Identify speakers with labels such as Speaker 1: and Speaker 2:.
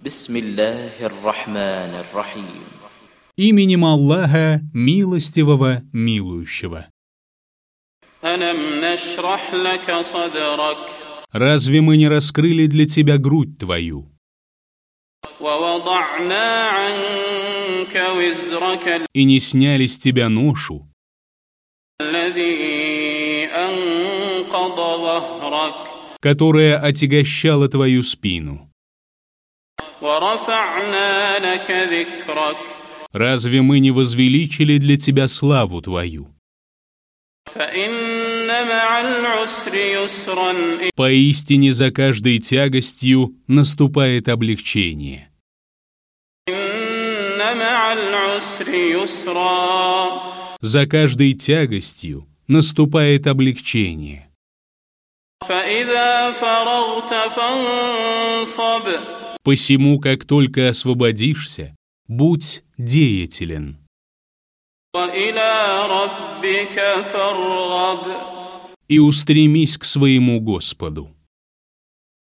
Speaker 1: Бисмиллахир-рахманир-рахим.
Speaker 2: Именем Аллаха, милостивого, милующего.
Speaker 3: ألم نشرح لك صدرك
Speaker 2: Разве мы не раскрыли для тебя грудь твою?
Speaker 3: ووضعنا عنك وزرك
Speaker 2: И не сняли с тебя ношу,
Speaker 3: الذي أنقض ظهرك
Speaker 2: которая отягощала твою спину?
Speaker 3: ورفعنا لك ذكرك
Speaker 2: Разве мы не возвеличили для тебя славу твою?
Speaker 3: فإن مع العسر يسرا
Speaker 2: Поистине за каждой тягостью наступает облегчение.
Speaker 3: إن مع العسر يسرا
Speaker 2: За каждой тягостью наступает облегчение.
Speaker 3: فإذا فرغت فانصب
Speaker 2: Посему, как только освободишься, будь деятелен.
Speaker 3: وإلى ربك فارغب
Speaker 2: И устремись к своему Господу.